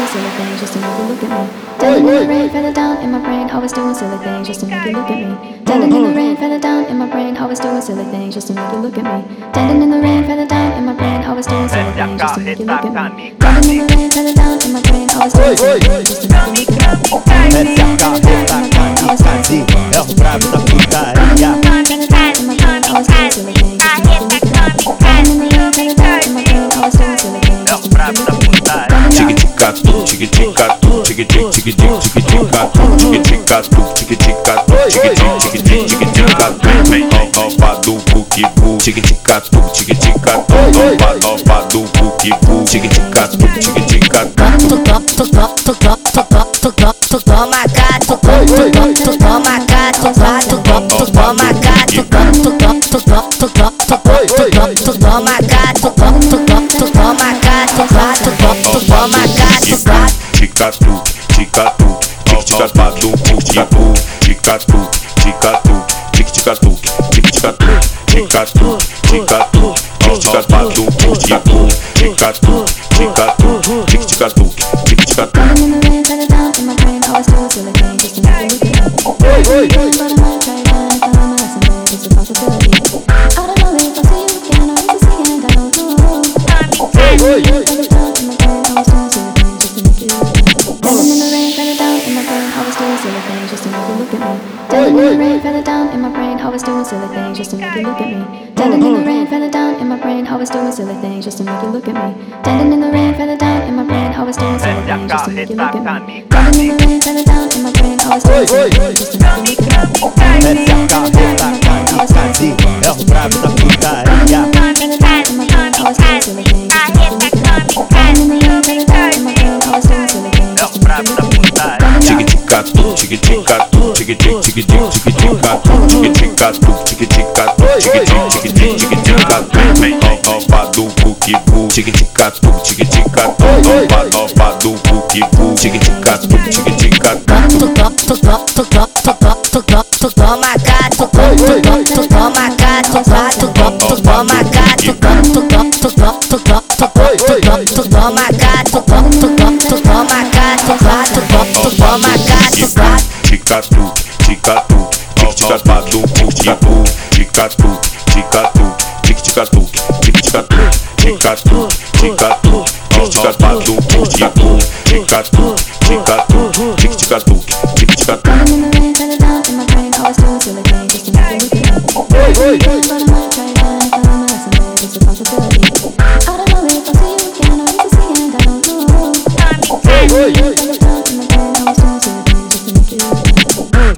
silly things just to make you look at me. Dancing in the rain, feather down in my brain, always doing silly things just to make you look at me. Dancing in the rain, feather down in my brain, always doing silly things just to make you look at me. Dancing in the rain, feather down in my brain, always doing silly things just to make you look at me. Dancing in the rain, feather down in my brain, always doing silly things just to make you look at me. Essa é a carreta kamikaze, é o brabo da putaria. É o brabo da putaria. Tic-tic-catu, tic-tic-catu, tic-tic-tic-tic-tic-tic-catu, tic-tic-catu, tic-tic-catu, tic-tic-tic-tic-tic-catu. Vem nova do buquibu, tic-tic-catu, tic-tic-catu, nova do buquibu, tic-tic-catu, tic-tic-catu. Toma gato, toma gato, toma gato, toma gato, toma gato, ticatu, ticatu, tic-ticatu, buquibu, ticatu, ticatu, tic-ticatu, tic-ticatu, ticatu, ticatu, tic-ticatu, buquibu, ticatu, ticatu, tic-ticatu, tic-ticatu. Dancing in the rain, feather down in my brain, always doing silly things just to make you look at me. But I might try it anytime I someday, it's a possibility. I don't know if I'll see you again or if I'll see you and I don't know. Feather down in my brain, always doing silly things just to make you look at me. Dancing in the rain, feather down in my brain, always doing silly things just to make you look at me. Dancing in the rain, feather down in my brain, always doing silly things just to make you look at me. Dancing in the rain, feather down in my brain, always doing silly things just to make you look at me. Dancing in the rain, feather down in my brain, always doing silly things just to make you look at me. Dancing in the rain, feather down in my brain, always doing silly things just to make you look at me. Essa é a carreta kamikaze, é o brabo da putaria. É o brabo da putaria. Tic-tic-catu, tic-tic-catu, tic-tic-tic-tic-tic-catu, tic-tic-catu, tic-tic-catu, tic-tic-tic-tic-tic-catu. Vem nova do buquibu, tic-tic-catu, tic-tic-catu, nova do buquibu, tic-tic-catu, tic-tic-catu. toma gato, toma gato, toma gato, toma gato, ticatu, ticatu, tic-ticatu, buquibu, ticatu, ticatu, tic-ticatu, tic-ticatu, ticatu, ticatu, tic-ticatu, buquibu, ticatu, ticatu, tic-ticatu, tic-ticatu. Dancing in the rain, feather down in my brain, always doing silly things just to make you look at me. But I might try it anytime I someday, it's a possibility. I don't know if I'll see you again or if I'll see you and I don't know.